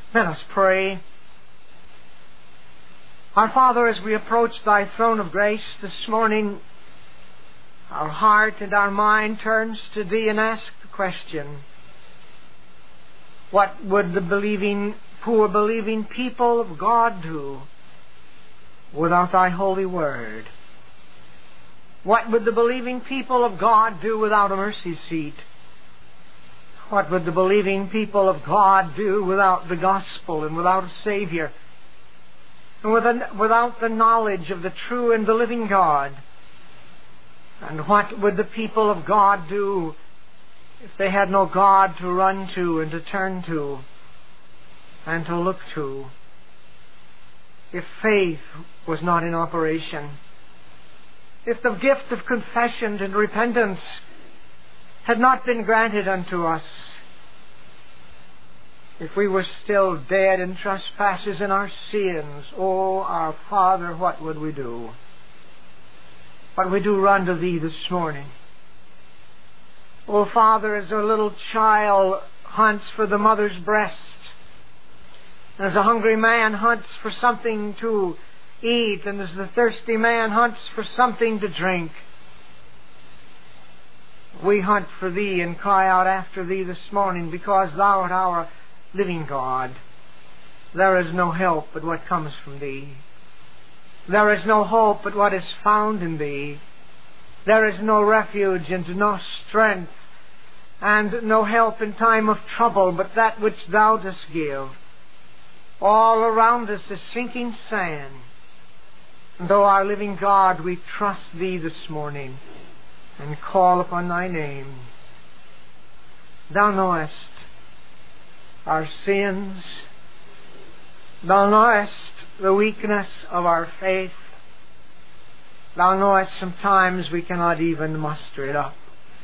Let us pray. Our Father, as we approach Thy throne of grace this morning, our heart and our mind turns to Thee and asks the question, what would the poor believing people of God do without Thy holy word? What would the believing people of God do without a mercy seat? What would the believing people of God do without the gospel and without a Savior? And without the knowledge of the true and the living God? And what would the people of God do if they had no God to run to and to turn to and to look to? If faith was not in operation? If the gift of confession and repentance had not been granted unto us? If we were still dead in trespasses and our sins, O our Father, what would we do? What we do run to Thee this morning. O Father, as a little child hunts for the mother's breast, as a hungry man hunts for something to eat, and as the thirsty man hunts for something to drink, we hunt for Thee and cry out after Thee this morning, because Thou art our living God. There is no help but what comes from Thee. There is no hope but what is found in Thee. There is no refuge and no strength and no help in time of trouble but that which Thou dost give. All around us is sinking sand. And O our living God, we trust Thee this morning and call upon Thy name. Thou knowest our sins. Thou knowest the weakness of our faith. Thou knowest sometimes we cannot even muster it up.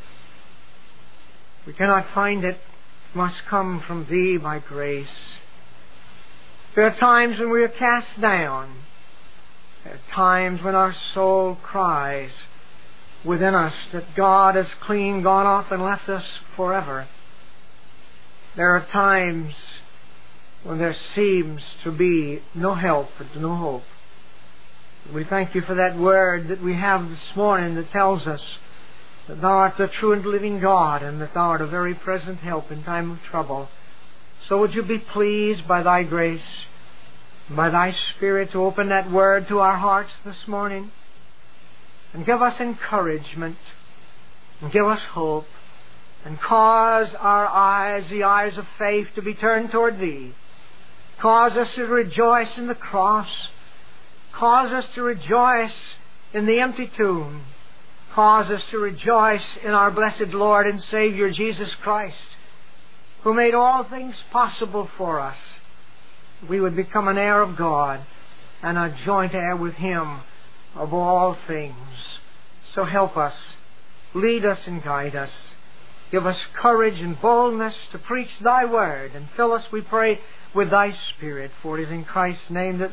We cannot find it. It must come from Thee by grace. There are times when we are cast down. There are times when our soul cries within us that God has clean gone off and left us forever. There are times when there seems to be no help and no hope. We thank You for that word that we have this morning that tells us that Thou art the true and living God and that Thou art a very present help in time of trouble. So would You be pleased by Thy grace, by Thy Spirit, to open that word to our hearts this morning and give us encouragement and give us hope and cause our eyes, the eyes of faith, to be turned toward Thee. Cause us to rejoice in the cross. Cause us to rejoice in the empty tomb. Cause us to rejoice in our blessed Lord and Savior Jesus Christ, who made all things possible for us. We would become an heir of God and a joint heir with Him of all things. So help us, lead us and guide us. Give us courage and boldness to preach Thy word, and fill us, we pray, with Thy Spirit. For it is in Christ's name that